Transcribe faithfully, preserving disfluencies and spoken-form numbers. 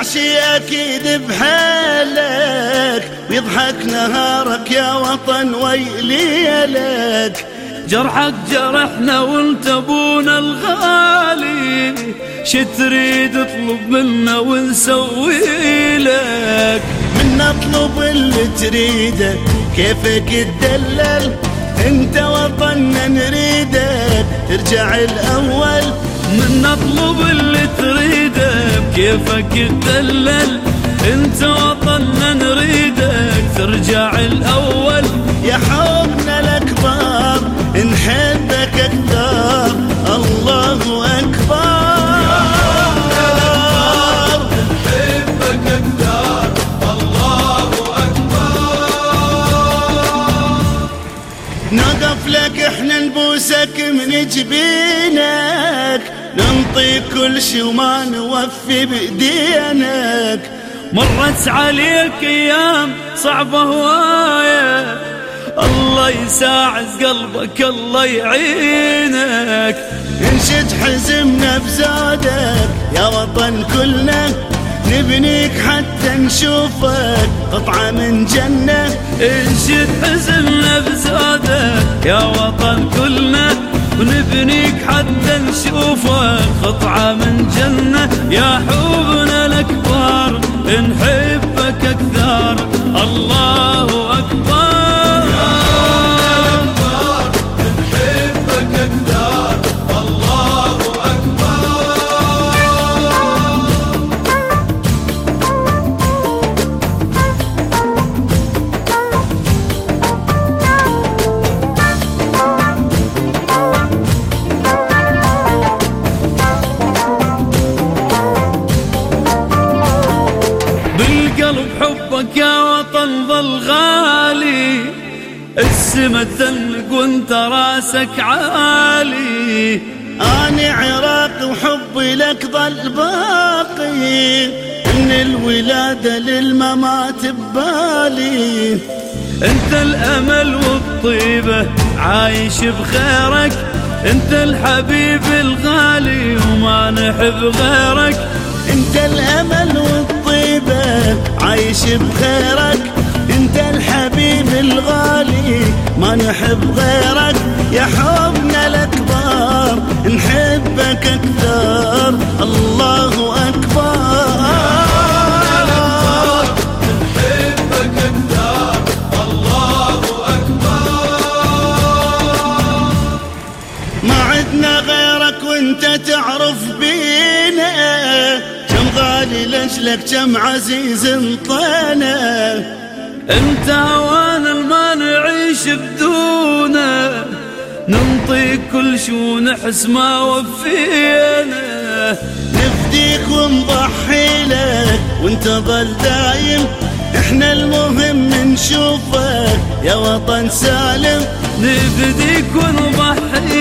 شي أكيد بحالك، ويضحك نهارك يا وطن ويلي لك. جرحك جرحنا وانت ابونا الغالي، شتريد اطلب منا ونسوي لك. من اطلب اللي تريده كيفك تدلل، انت وطننا نريدك ترجع الاول. من اطلب اللي تريده كيفك تدلل، انت وطننا نريدك ترجع الاول. يا حبنا الاكبر نحبك اكثر، الله اكبر. يا حبنا الاكبر نحبك اكثر، الله اكبر. نقف لك احنا نبوسك من جبينك، ننطي كل شي وما نوفي بدينك. مرت عليك ايام صعبة هواية، الله يساعد قلبك الله يعينك. انشد حزمنا بزادك يا وطن كلنا، نبنيك حتى نشوفك قطعة من جنة. انشد حزمنا بزادك يا وطن كلنا، ونبنيك حتى نشوفك قطعة من جنة. يا حبنا الأكبر نحبك أكثر، الله أكبر. يا حبنا الأكبر نحبك أكثر، الله أكبر. بالقلب حبك يا وطن ظل غالي، السما تنق وانت راسك عالي. أنا عراقي وحبي لك ظل باقي، من الولادة للممات ببالي. انت الامل والطيبة عايش بخيرك، انت الحبيب الغالي وما نحب غيرك. انت الامل والطيبة عايش بخيرك، انت الحبيب الغالي ما نحب غيرك. يا حبنا الاكبر نحبك اكثر، الله اكبر. نحبك أكثر، الله أكبر. ما عدنا غيرك وانت تعرف بينا، كم غالي لاجلك كم عزيز انطينا. انت هوانا ما نعيش بدونه، ننطيك كل شو نحس ما وفينا. نفديك ونضحي لك وانت ظل دايم، احنا المهم نشوفك يا وطن سالم. نفديك ونضحي